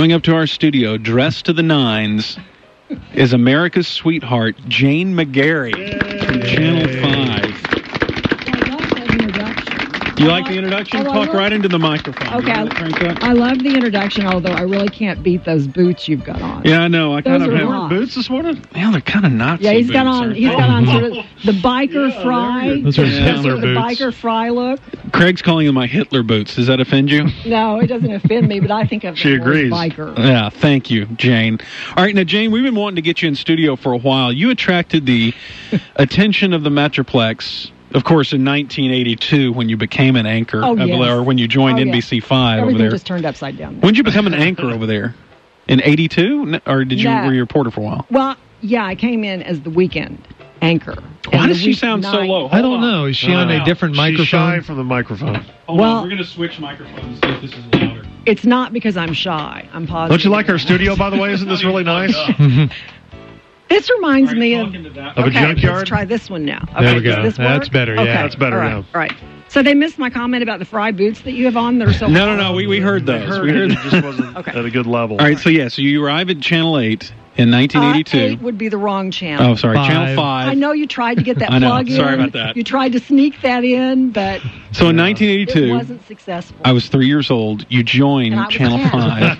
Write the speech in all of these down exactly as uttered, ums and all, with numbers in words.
Coming up to our studio, dressed to the nines, is America's sweetheart, Jane McGarry from Channel five. You like the introduction? Oh, Talk right into the microphone. Okay. I love the introduction, although I really can't beat those boots you've got on. Yeah, I know. I kind Those of are have hot. Boots this morning? Yeah, they're kind of Nazi Yeah, he's boots, got on. aren't He's they? got on sort of the biker Yeah, fry. those are Sort of Hitler the boots. biker fry look. Craig's calling them my Hitler boots. Does that offend you? No, it doesn't offend me, but I think of She them more as agrees. biker. Yeah, thank you, Jane. All right, now, Jane, we've been wanting to get you in studio for a while. You attracted the attention of the Metroplex, of course, in nineteen eighty-two when you became an anchor, Oh, I believe, yes. or when you joined Oh, N B C five over Everything there. just turned upside down. When did you become an anchor over there? In eighty-two? Or did you No. were you a reporter for a while? Well, yeah, I came in as the weekend anchor. Why And does the she sound so weeknight- low? I don't know. Is she on a different She's shy microphone? from the microphone. Hold Well- on, we're going to switch microphones, see if this is louder. It's not because I'm shy. I'm positive. Don't you like our studio, by the way? Isn't this really nice? This reminds me of... Of a Okay, junkyard? let's try this one now. There Okay, we go. does this work? That's better, yeah. Okay, That's better, all right, yeah. All right. So they missed my comment about the fry boots that you have on that are so... No, no, no, we, we heard I those. heard we it, heard it just wasn't Okay. at a good level. All right, so yeah, so you arrive at Channel eight in nineteen eighty-two. Uh, eight would be the wrong channel. Oh, sorry, Five. Channel five. I know you tried to get that I know. plug in. Sorry about that. You tried to sneak that in, but So in nineteen it eighty-two, wasn't successful. I was three years old. You joined And I was Channel ten.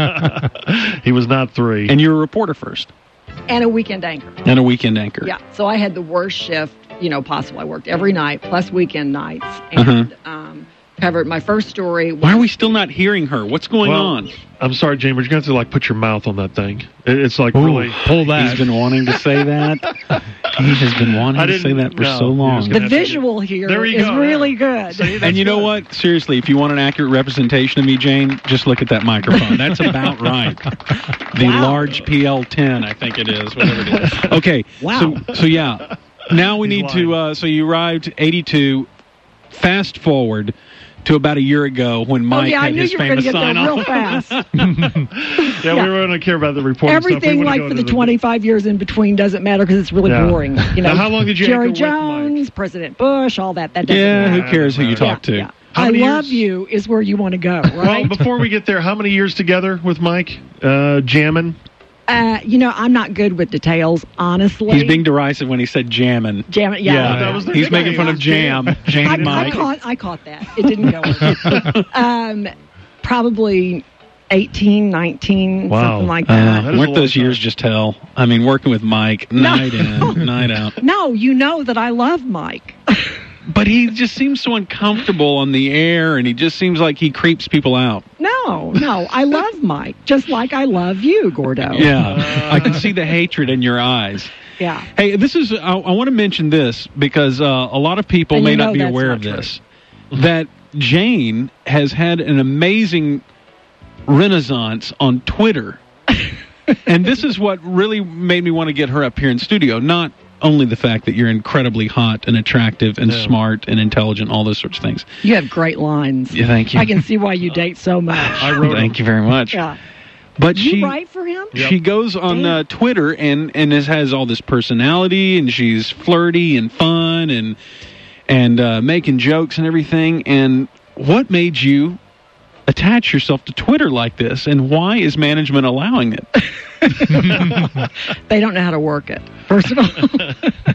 five, He was not three. and you were a reporter first, and a weekend anchor. and a weekend anchor. Yeah, so I had the worst shift, you know, possible. I worked every night plus weekend nights, and um, covered my first story. Was, Why are we still not hearing her? What's going Well, on? I'm sorry, Jane, but you're going to have to like put your mouth on that thing. It, it's like Ooh, really... pull that. He's been wanting to say that. He has been wanting I to say didn't- that for no, so you're long. just the gonna have to- visual here There you is go, really yeah. good. See, that's And you know good. what? Seriously, if you want an accurate representation of me, Jane, just look at that microphone. That's about right. The Wow. large P L ten, I think it is, whatever it is. Okay. Wow. So, so yeah. Now we He's need to, lying. uh, so you arrived eighty-two. Fast forward to about a year ago when Oh Mike yeah, I had knew his you were going to famous get there sign real off. fast. Yeah, Yeah. we really don't care about the reporting stuff. We Everything wanna like go for to the twenty-five years in between doesn't matter because it's really Yeah. boring. You know, Now, how long did you Jerry anchor with Mike? Jones, President Bush, all that. That doesn't Yeah, matter. who cares who you Yeah, talk to? Yeah. How I many love years? you is where you want to go, Well, right? before we get there, how many years together with Mike? Uh, jamming? uh, you know, I'm not good with details, honestly. He's being derisive when he said jammin'. Jam it, yeah. Yeah, that was their he's nickname. making fun of Jam. Jane I, and I Mike. caught, I caught that. It didn't go over. um, probably eighteen, nineteen, Wow. something like Uh, that. That is a weren't long those years time. just hell? I mean, working with Mike, night in, night out. No, you know that I love Mike. But he just seems so uncomfortable on the air, and he just seems like he creeps people out. No, no, I love Mike, just like I love you, Gordo. Yeah, I can see the hatred in your eyes. Yeah. Hey, this is, I, I want to mention this because uh, a lot of people And may you not know be that's aware not of true. this, that Jane has had an amazing renaissance on Twitter. And this is what really made me want to get her up here in studio, not only the fact that you're incredibly hot and attractive and Yeah. smart and intelligent, all those sorts of things. You have great lines. Yeah, thank you. I can see why you date so much. I wrote Thank you very much. Yeah. But Did she you write for him? Yep. she goes on Damn. uh, Twitter and and is, has all this personality, and she's flirty and fun and and uh, making jokes and everything. And what made you attach yourself to Twitter like this, and why is management allowing it? They don't know how to work it, first of all.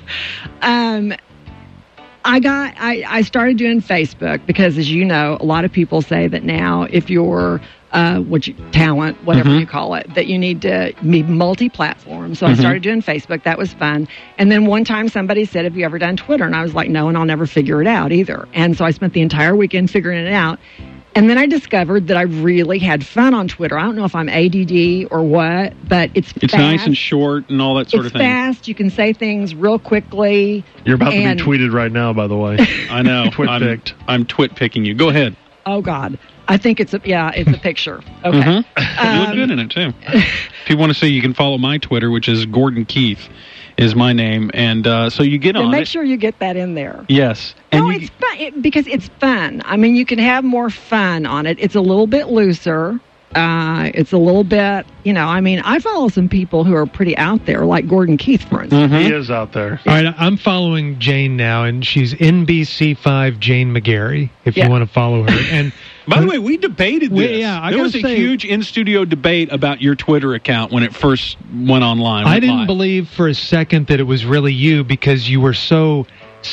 um, I got I, I started doing Facebook because, as you know, a lot of people say that now if you're uh, what you, talent, whatever Mhm. you call it, that you need to be multi-platform. So I Mhm. started doing Facebook. That was fun. And then one time somebody said, "Have you ever done Twitter?" And I was like, "No, and I'll never figure it out either." And so I spent the entire weekend figuring it out. And then I discovered that I really had fun on Twitter. I don't know if I'm A D D or what, but it's It's fast. nice and short and all that sort It's of thing. fast. You can say things real quickly. You're about And- to be tweeted right now, by the way. I know. Twit I'm, picked. I'm twit picking you. Go ahead. Oh God, I think it's a yeah, it's a picture. Okay. Mhm. you look Um, good in it too. If you want to see, you can follow my Twitter, which is Gordon Keith, is my name, and uh, so you get Then on make it. sure you get that in there. Yes, and no, you, it's fun it, because it's fun. I mean, you can have more fun on it. It's a little bit looser. Uh, it's a little bit, you know. I mean, I follow some people who are pretty out there, like Gordon Keith, for instance. Mhm. He is out there. All right, I'm following Jane now, and she's N B C five Jane McGarry, if Yeah. you want to follow her. And By the way, we debated this. We- yeah, I there gotta was a say- huge in-studio debate about your Twitter account when it first went online. I went didn't live. believe for a second that it was really you because you were so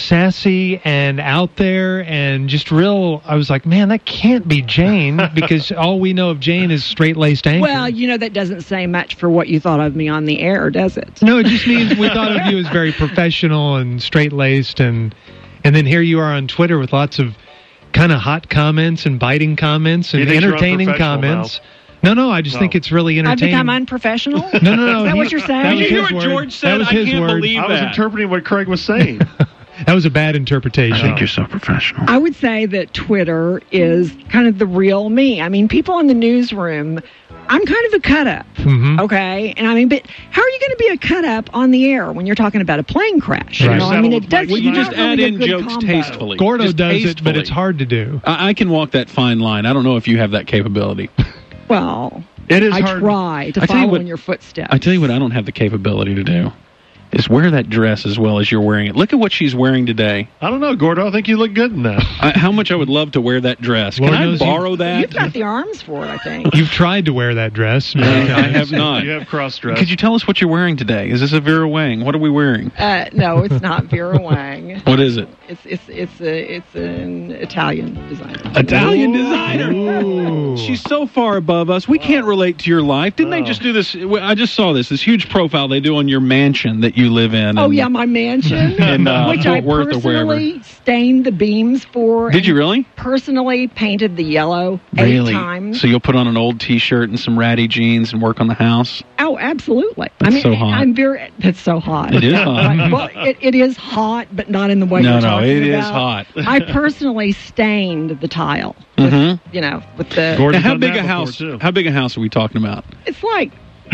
sassy and out there and just real. I was like, man, that can't be Jane because all we know of Jane is straight-laced anchor. Well, you know, that doesn't say much for what you thought of me on the air, does it? No, it just means we thought of you as very professional and straight-laced, and and then here you are on Twitter with lots of kind of hot comments and biting comments and You think you're entertaining unprofessional comments. No, no, I just No. think it's really I've entertaining. become unprofessional? no, no, no. Is that he- what you're saying? that was Did you his hear what word. George said? That was I his can't word. believe I was that. interpreting what Craig was saying. That was a bad interpretation. You're so professional. I would say that Twitter is kind of the real me. I mean, people in the newsroom, I'm kind of a cut-up, Mhm. okay? And I mean, but how are you going to be a cut-up on the air when you're talking about a plane crash? You Right. know, I mean, Settle it with does. Mike Well, you it's just not add really a in good jokes combo. tastefully. Gordo Just does it, but tastefully. it's hard to do. I, I can walk that fine line. I don't know if you have that capability. Well, It is I hard. try to I tell you follow what- in your footsteps. I tell you what, I don't have the capability to do. Is wear that dress as well as you're wearing it. Look at what she's wearing today. I don't know, Gordo. I think you look good in that. I, how much I would love to wear that dress. Lord Can I knows you- borrow You've that? got the arms for it, I think. You've tried to wear that dress. Uh, many I times. have not. You have cross-dress. Could you tell us what you're wearing today? Is this a Vera Wang? What are we wearing? Uh, no, it's not Vera Wang. What is it? It's it's it's a it's an Italian designer. Italian Ooh. designer. Ooh. She's so far above us. We can't relate to your life. Didn't they Wow. just do this? I just saw this. This huge profile they do on your mansion that you live in. Oh and- yeah, my mansion, In, uh, which Fort I Worth or wherever. personally stained the beams for. Did and you really? Personally painted the yellow Really? eight times. So you'll put on an old T-shirt and some ratty jeans and work on the house? Oh, absolutely. I That's mean, so hot. I'm very. That's so hot. It is hot. Right, well, it, it is hot, but not in the way No, you're no, talking it is about. hot. I personally stained the tile. With, Mhm. You know, with the. Gordon's Now, how done big that a before, house? too. How big a house are we talking about? It's like.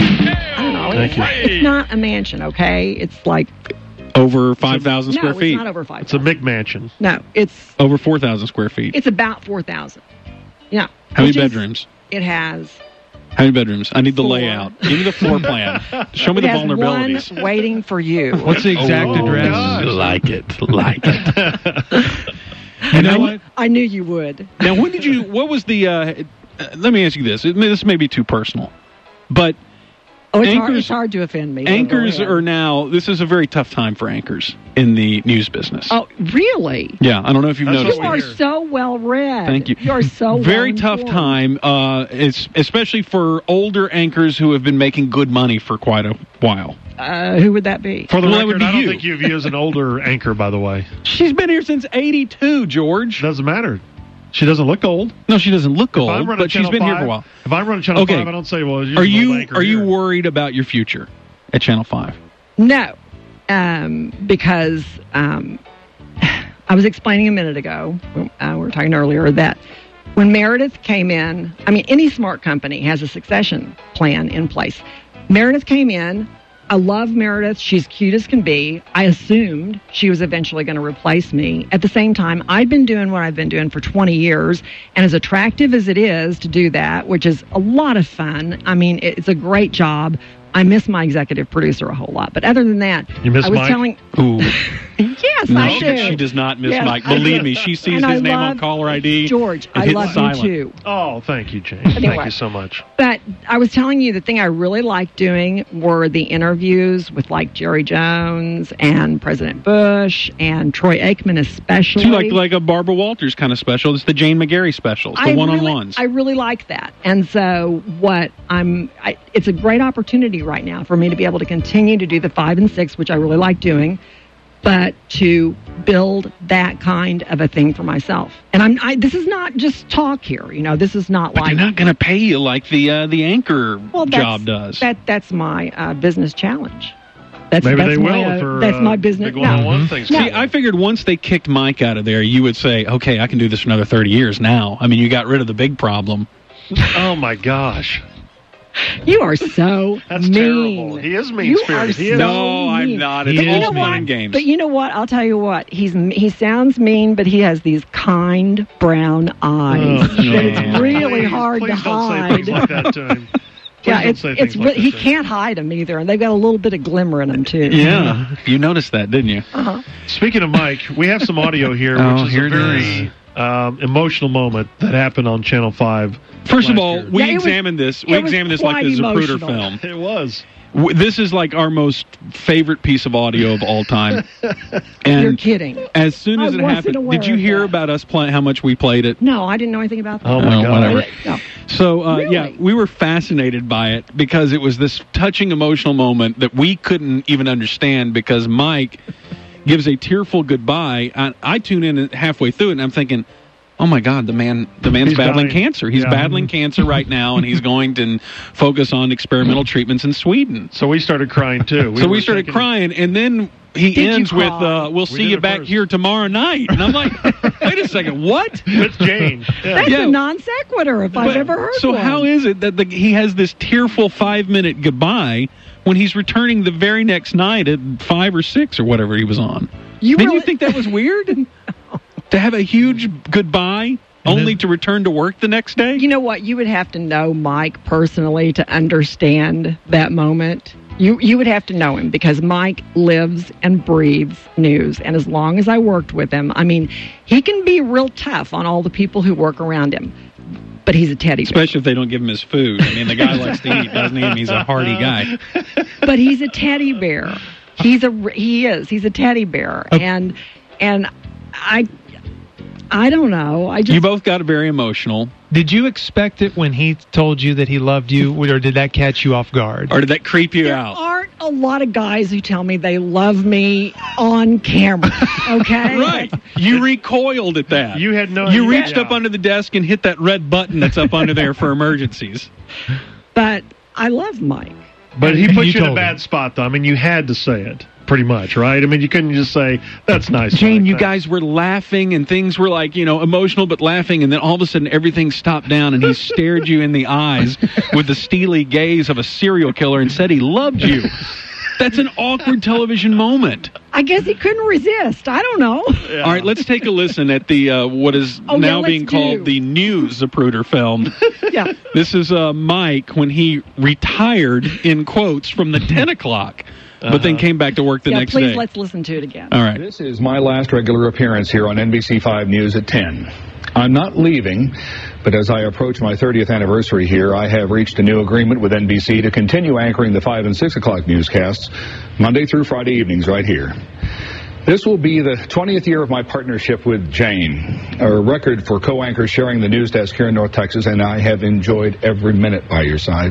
I don't know. Thank It's, you. like- it's not a mansion, okay? It's like. Over five thousand No, square it's feet. not over five. It's a McMansion. No, it's Over four thousand square feet. it's about four thousand. Yeah. How many which is- bedrooms? It has. How many bedrooms? I need the Four. layout. Give me the floor plan. Show me It the has vulnerabilities. one waiting for you. What's the exact Oh, address? gosh. Like it, like it. You know what? I knew you would. Now, when did you? What was the? Uh, uh, let me ask you this. It may, this may be too personal, but Oh, it's, hard, Anchors- it's hard to offend me. anchors Go ahead. are now. This is a very tough time for anchors in the news business. Oh, really? Yeah, I don't know if you've That's noticed. You what are we hear. so well read. Thank you. You are so Very well tough informed. time. Uh, it's especially for older anchors who have been making good money for quite a while. Uh, who would that be? For the Well, that would record, be I don't you. think you view as an older anchor, by the way. She's been here since eighty-two, George. Doesn't matter. She doesn't look old. No, she doesn't look If I'm old, running but she's Channel been here five- for a while. If I run Channel Okay. five, I don't say, well, you're Are an old you anchor are you here. worried about your future at Channel Five? No, um, because um, I was explaining a minute ago, uh, we were talking earlier, that when Meredith came in, I mean, any smart company has a succession plan in place. Meredith came in. I love Meredith. She's cute as can be. I assumed she was eventually going to replace me. At the same time, I've been doing what I've been doing for twenty years, and as attractive as it is to do that, which is a lot of fun, I mean, it's a great job. I miss my executive producer a whole lot. But other than that, You miss I was Mike? telling... Ooh, Yes, no, I do. she, she does not miss Yes, Mike. I Believe do. me, she sees And his I name on love- caller I D. George, and I hits love silent. you too. Oh, thank you, Jane. Anyway. Thank you so much. But I was telling you the thing I really liked doing were the interviews with like Jerry Jones and President Bush and Troy Aikman especially. She like like a Barbara Walters kind of special. It's the Jane McGarry special. It's the I one-on-ones. Really, I really like that. And so what I'm, I, it's a great opportunity right now for me to be able to continue to do the five and six, which I really like doing, but to build that kind of a thing for myself. And I'm, I, this is not just talk here. You know, this is not but like, they're not going to pay you like the uh, the anchor well, that's, job does. That, that's my uh, business challenge. That's, Maybe that's they my, will uh, for that's uh, my business. big one-on-one No. things. No. See, I figured once they kicked Mike out of there, you would say, okay, I can do this for another thirty years now. I mean, you got rid of the big problem. Oh, my gosh. You are so That's mean. terrible. He is You mean-spirited. are He is. so No, I'm mean. not. He It's is all you know fun what? and games. But you know what? I'll tell you what. He's he sounds mean, but he has these kind brown eyes Oh, that it's man. really Please, hard please to don't hide. say things like that to him. Please yeah, don't it's say it's things re- like that he to him. can't hide them either, and they've got a little bit of glimmer in them too. Yeah, you noticed that, didn't you? Uh-huh. Speaking of Mike, we have some audio here, Oh, which is here a it very is. um, emotional moment that happened on Channel five. First of last all, year. we Yeah, it was- examined this. We it was examined this like quite the Zapruder emotional. film. It was. W- This is like our most favorite piece of audio of all time. And You're kidding. as soon as I it wasn't happened, aware did you of hear that. about us playing how much we played it? No, I didn't know anything about that. Oh, my Oh, God. whatever. No. So, uh, Really? yeah, we were fascinated by it because it was this touching, emotional moment that we couldn't even understand because Mike gives a tearful goodbye. I, I tune in halfway through it, and I'm thinking, oh, my God, the man, the man's He's battling dying. cancer. He's Yeah. battling cancer right now, and he's going to focus on experimental treatments in Sweden. So we started crying, too. so were we started thinking- crying, and then he Did you ends with, cry? uh, we'll We see did you it back first. here tomorrow night. And I'm like, wait a second, what? With Jane. Yeah. That's Yeah. a non sequitur if I've But- ever heard so one. how is it that the, he has this tearful five-minute goodbye when he's returning the very next night at five or six or whatever he was on? you Didn't really, you think that was weird? To have a huge goodbye only to return to work the next day? You know what? You would have to know Mike personally to understand that moment. You you would have to know him because Mike lives and breathes news. And as long as I worked with him, I mean, he can be real tough on all the people who work around him. But he's a teddy bear. Especially if they don't give him his food. I mean, the guy likes to eat, doesn't he? And he's a hearty guy. But he's a teddy bear. He's a he is. He's a teddy bear. Oh. And and I I don't know. I just You both got very emotional. Did you expect it when he told you that he loved you, or did that catch you off guard? Or did that creep you There out? aren't a lot of guys who tell me they love me on camera. Okay, Right. You recoiled at that. You had no You idea. reached up under the desk and hit that red button that's up under there for emergencies. But I love Mike. But he put You you, in a told bad him. spot, though. I mean, you had to say it, pretty much, right? I mean, you couldn't just say, that's nice. Jane, Mike, you thanks." guys were laughing and things were like, you know, emotional but laughing, and then all of a sudden everything stopped down and he stared you in the eyes with the steely gaze of a serial killer and said he loved you. That's an awkward television moment. I guess he couldn't resist. I don't know. Yeah. All right, let's take a listen at the uh, what is Oh, yeah, now let's being called do. the new Zapruder film. Yeah. This is uh, Mike when he retired, in quotes, from the ten o'clock, but then came back to work the yeah, next please day. let's listen to it again. All right. This is my last regular appearance here on N B C five News at ten. I'm not leaving, but as I approach my thirtieth anniversary here, I have reached a new agreement with N B C to continue anchoring the five and six o'clock newscasts Monday through Friday evenings right here. This will be the twentieth year of my partnership with Jane, a record for co-anchors sharing the news desk here in North Texas, and I have enjoyed every minute by your side.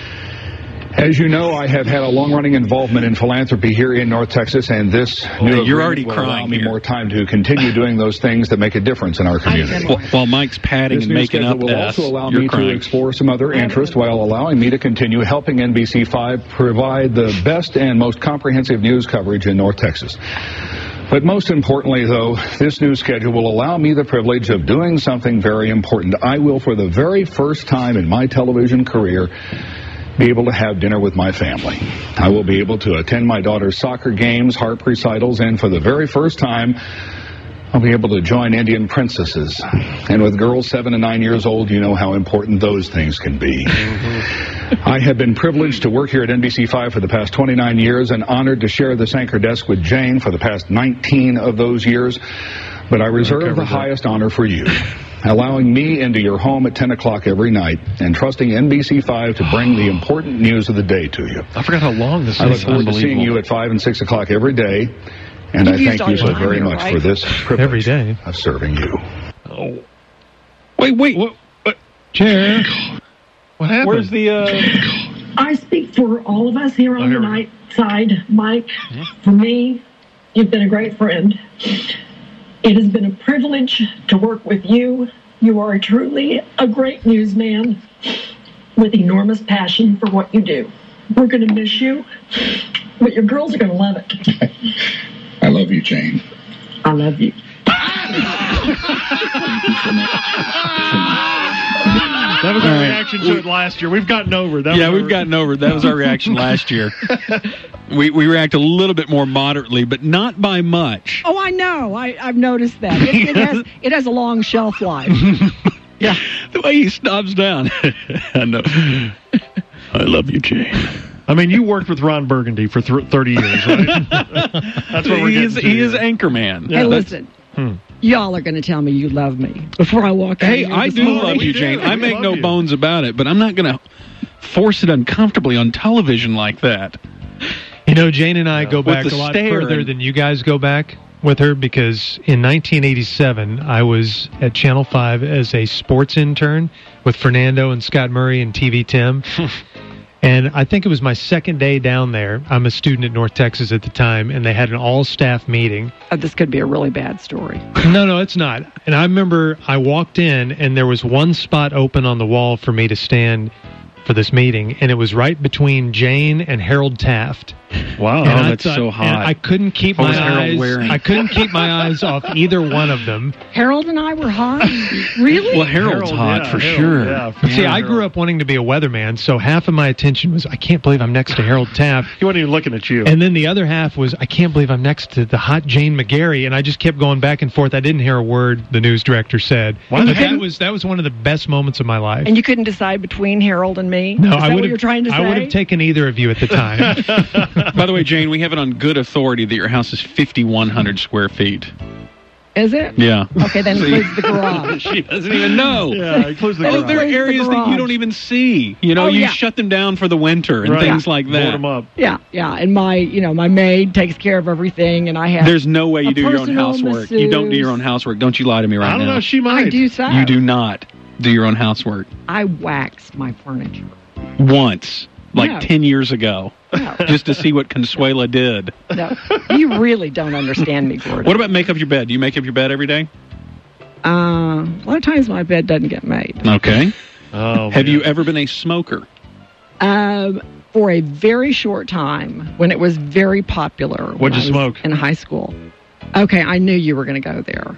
As you know, I have had a long-running involvement in philanthropy here in North Texas, and this new you're agreement already will crying allow me here. more time to continue doing those things that make a difference in our community. While, while Mike's patting This and new making schedule up will S, also allow you're me crying. to explore some other interests while allowing me to continue helping N B C five provide the best and most comprehensive news coverage in North Texas. But most importantly, though, this new schedule will allow me the privilege of doing something very important. I will, for the very first time in my television career, be able to have dinner with my family. I will be able to attend my daughter's soccer games, harp recitals, and for the very first time, I'll be able to join Indian princesses. And with girls seven and nine years old, you know how important those things can be. Mm-hmm. I have been privileged to work here at N B C five for the past twenty-nine years and honored to share this anchor desk with Jane for the past nineteen of those years. But I reserve the highest honor for you, allowing me into your home at ten o'clock every night and trusting N B C five to bring the important news of the day to you. I forgot how long this I look is. forward to seeing you at five and six o'clock every day, and You've I used thank all you your so time very here, much right? for this privilege Every day. of serving you. Oh. Wait, wait. What, what, Chair. what happened? Where's the... Uh, I speak for all of us here Oh, on here the we night side. Mike, for me, you've been a great friend. It has been a privilege to work with you. You are truly a great newsman with enormous passion for what you do. We're going to miss you, but your girls are going to love it. I love you, Jane. I love you. That was our All right. reaction to it last year. We've gotten over that. yeah, was we've our- gotten over it. That was our reaction last year. We we react a little bit more moderately, but not by much. Oh, I know. I, I've noticed that. It, it has it has a long shelf life. Yeah. The way he stops down. I know. I love you, Jane. I mean, you worked with Ron Burgundy for th- thirty years, right? That's what we're he getting is, to he here. is Anchorman. Yeah, Hey, that's- listen. Hmm. Y'all are going to tell me you love me before I walk out. Hey, of here I this do morning. love you, do. Jane. I We make love no you. bones about it, but I'm not going to force it uncomfortably on television like that. You know, Jane and I go With back the a lot stare further and- than you guys go back with her because in nineteen eighty-seven, I was at Channel five as a sports intern with Fernando and Scott Murray and T V Tim. And I think it was my second day down there. I'm a student at North Texas at the time, and they had an all-staff meeting. Oh, this could be a really bad story. No, no, it's not. And I remember I walked in, and there was one spot open on the wall for me to stand for this meeting, and it was right between Jane and Harold Taft. Wow. And Oh, I that's thought- so hot. and I couldn't keep What my was Harold eyes. wearing? I couldn't keep my eyes off either one of them. Harold and I were hot. Really? Well, Harold's Harold, hot yeah, for Harold, sure. yeah. But see, Yeah, I grew up wanting to be a weatherman, so half of my attention was, I can't believe I'm next to Harold Taft. He wasn't even looking at you. And then the other half was, I can't believe I'm next to the hot Jane McGarry, and I just kept going back and forth. I didn't hear a word the news director said. Why But the that heck? was that was one of the best moments of my life. And you couldn't decide between Harold and me? no, Is I that would what have. you're trying to say? I would have taken either of you at the time. By the way, Jane, we have it on good authority that your house is fifty-one hundred square feet. Is it? Yeah. Okay, then See? includes the garage. She doesn't even know. yeah, it includes the Oh, garage. there are Includes the areas that you garage. don't even see. You know, Oh, you yeah. shut them down for the winter and Right. things like Board that. 'em up. Yeah, yeah. And my, you know, my maid takes care of everything, and I have. There's no way you A do your own personal housework. You don't do your own housework. Don't you lie to me right I don't now. know. She might. I do so. You do not do your own housework. I wax my furniture. Once, like No. ten years ago, No, just to see what Consuela did. no. You really don't understand me, Gordon. What about make up your bed? Do you make up your bed every day? Uh, a lot of times my bed doesn't get made. Okay. Oh, Have man. you ever been a smoker? Um, for a very short time, when it was very popular. when What'd you I was smoke? in high school? Okay, I knew you were going to go there.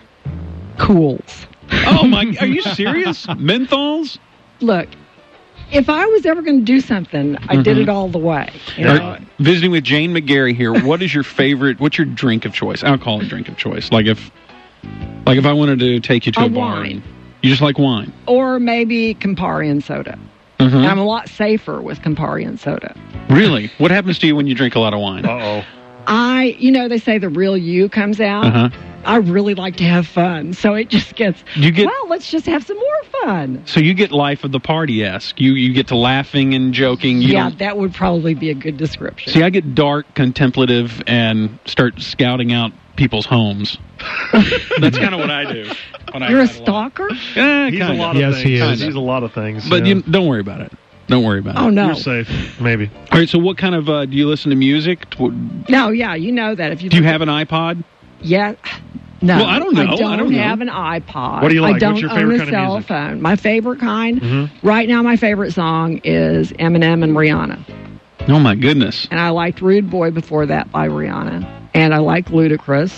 Cools. Oh my! Are you serious? Menthols? Look, if I was ever going to do something, I did Mhm. it all the way. You All know? right, visiting with Jane McGarry here. What is your favorite? What's your drink of choice? Alcoholic drink of choice. Like if, like if I wanted to take you to a, A bar, wine. you just like wine. Or maybe Campari and soda. Mhm. And I'm a lot safer with Campari and soda. Really? What happens to you when you drink a lot of wine? Uh-oh. I, you know, they say the real you comes out. Uh huh. I really like to have fun, so it just gets. You get well, let's just have some more fun. so you get life of the party esque. You you get to laughing and joking. You yeah, don't- that would probably be a good description. See, I get dark, contemplative, and start scouting out people's homes. That's kind of what I do. When I You're a ride along. stalker? Eh, He's a kinda. lot of Yes, things. he is. He's a lot of things. But yeah. you don't worry about it. Don't worry about Oh it. no, You're safe. Maybe. All right. So, what kind of uh, do you listen to music? Do no, yeah, you know that if you you have an iPod? yeah. No, Well, I don't know. I don't, I don't know. have an iPod. What do you like? I don't What's your own favorite a kind of cell music? phone. My favorite kind Mhm. right now. My favorite song is Eminem and Rihanna, Oh my goodness. and I liked "Rude Boy" before that by Rihanna, and I like Ludacris,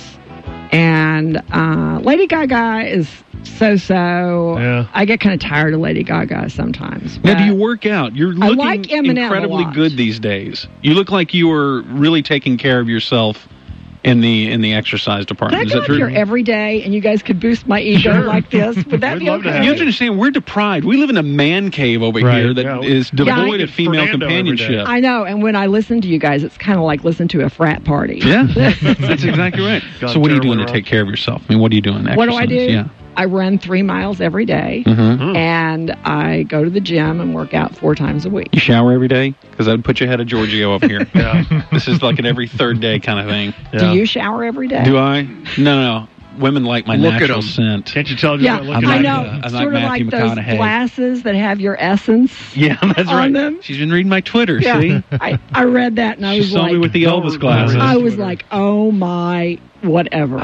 and uh, Lady Gaga is so-so. Yeah. I get kind of tired of Lady Gaga sometimes. Now, do but- you work out? You're I looking like Eminem a incredibly lot. good these days. You look like you are really taking care of yourself in the in the exercise Can I department. Is go that up true? here every day, and you guys could boost my ego Sure. like this? Would that We'd be love to okay? have You have to understand, we're deprived. We live in a man cave over Right. here that Yeah, we- is Yeah, I devoid get of female Fernando every day. companionship. I know, and when I listen to you guys, it's kind of like listening to a frat party. Yeah, that's exactly right. God, So, what are you terrible doing to rock. take care of yourself? I mean, what are you doing? What do I Exercise? do? Yeah. I run three miles every day, hmm Mm. and I go to the gym and work out four times a week. You shower every day? Because I'd put you ahead of Giorgio up here. Yeah. This is like an every third day kind of thing. Yeah. Do you shower every day? Do I? No, no, no. Women like my Look at natural 'em. scent. Can't you tell? Just Yeah, by looking I at know. it? I'm like sort of Matthew like those McConaughey. glasses that have your essence. Yeah, that's on right. them. She's been reading my Twitter, Yeah, see? I, I read that and I She was saw like, me with the Elvis Don't- glasses. I was Twitter. like, oh my, whatever.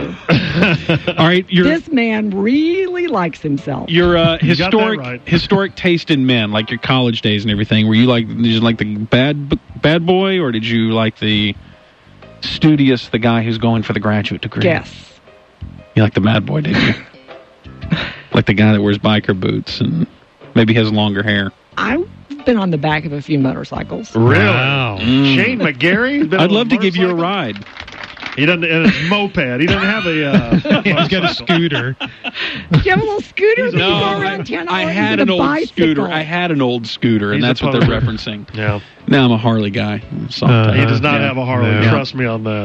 All right, your This man really likes himself. your uh, You got that historic right. historic taste in men, like your college days and everything. Were you like did you like the bad b- bad boy, or did you like the studious, the guy who's going for the graduate degree? Yes. You like the bad boy, didn't you? Like the guy that wears biker boots and maybe has longer hair. I've been on the back of a few motorcycles. Really? Wow. Mm. Shane McGarry? He's been I'd on love to give you a motorcycle? ride. He doesn't. And a moped. He doesn't have a. Uh, Yeah, he's got a scooter. Do you have a little scooter He's that a- you No, go around town on? I or is had it an a old bicycle? scooter. I had an old scooter, and He's a that's what they're poser. referencing. Yeah. Now I'm a Harley guy. Soft Uh, He type. does not Yeah. have a Harley. No. Trust me on that.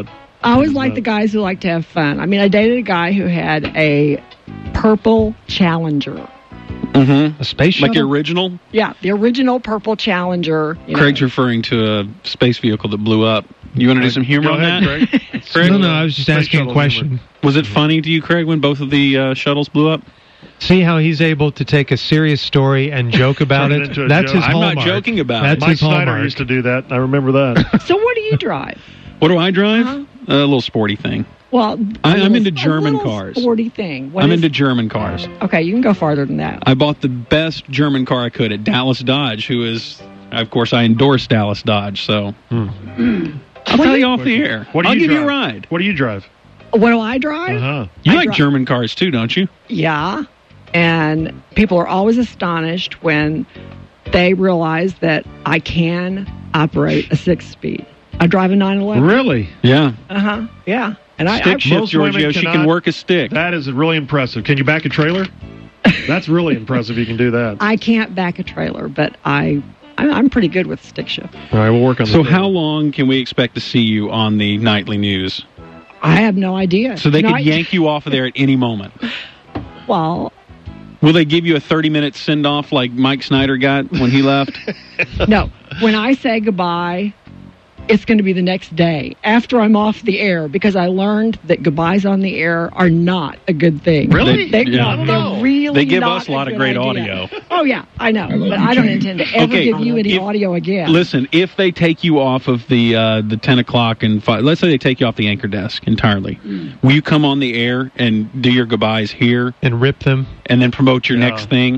I always like the guys who like to have fun. I mean, I dated a guy who had a purple Challenger. Mm-hmm. A space shuttle? Like the original? Yeah, the original purple Challenger. You Craig's know. referring to a space vehicle that blew up. You want to do some humor Go on ahead, that? Craig. Craig? No, no, I was just Space asking a shuttle question. humor. Was it funny to you, Craig, when both of the uh, shuttles blew up? See how he's able to take a serious story and joke about Turn it it? into a That's joke. his I'm hallmark. not joking about That's it. Mike his Snyder hallmark. used to do that. I remember that. So what do you drive? What do I drive? Uh-huh. A little sporty thing. Well, I- a I'm little- into a German little cars. Sporty thing. What I'm is- into German cars. Okay, you can go farther than that. I bought the best German car I could at Dallas Dodge, who is, of course, I endorse Dallas Dodge, so I'll tell you off the air. What do I'll you give drive? you a ride. What do you drive? What do I drive? Uh-huh. You I like dri- German cars too, don't you? Yeah. And people are always astonished when they realize that I can operate a six-speed. I drive a nine eleven. Really? Yeah. Uh-huh. Yeah. And I, Stick I shift, most women Giorgio. She can cannot- work a stick. That is really impressive. Can you back a trailer? That's really impressive. You can do that. I can't back a trailer, but I, I'm, I'm pretty good with stick shift. All right, we'll work on. So the how long can we expect to see you on the nightly news? I have no idea. So they You know, could I- yank you off of there at any moment. Well, Will they give you a thirty-minute send-off like Mike Snyder got when he left? no. When I say goodbye, it's going to be the next day after I'm off the air because I learned that goodbyes on the air are not a good thing. Really? They, Yeah. no, I don't they're know. really They give not us a lot of good great idea. audio. Oh, yeah, I know. I love but you, I don't Jane. intend to ever Okay, give you any if- audio again. Listen, if they take you off of the uh, the ten o'clock and five, let's say they take you off the anchor desk entirely, Mm. will you come on the air and do your goodbyes here And rip them. and then promote your Yeah. next thing?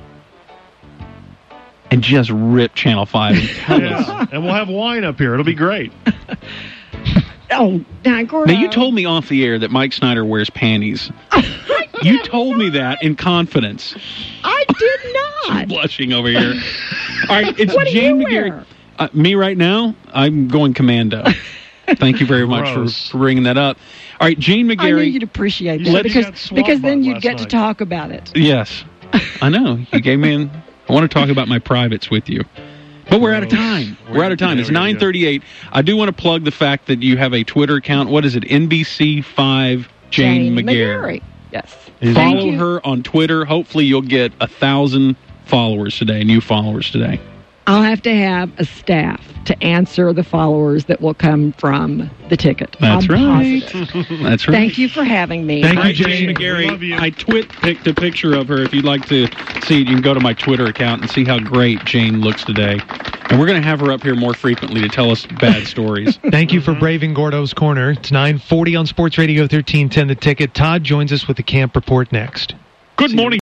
And just rip Channel five and tell us. Yeah. And we'll have wine up here. It'll be great. Oh, now, Gordo. Now, you told me off the air that Mike Snyder wears panties. You told me that in confidence. I did not. Blushing over here. All right, it's What do Jane you McGarry. wear? Uh, me right now, I'm going commando. Thank you very much for, Gross. for bringing that up. All right, Gene I knew McGarry. you'd appreciate You that said you got because, swamp because then butt you'd last get to night. talk about it. Yes, I know. You gave me an. I want to talk about my privates with you. But we're out of time. We're out of time. It's Yeah, we nine thirty-eight. I do want to plug the fact that you have a Twitter account. What is it? N B C five Jane, McGarry. Yes. Is- Thank Follow you. her on Twitter. Hopefully you'll get a thousand followers today, new followers today. I'll have to have a staff to answer the followers that will come from the ticket. That's I'm right. positive. That's right. Thank you for having me. Thank All you, right, Jane Jane. We love you. McGarry. I twit picked a picture of her. If you'd like to see it, you can go to my Twitter account and see how great Jane looks today. And we're going to have her up here more frequently to tell us bad stories. Thank you for braving Gordo's Corner. It's nine forty on Sports Radio thirteen ten The Ticket. Todd joins us with the camp report next. Good morning.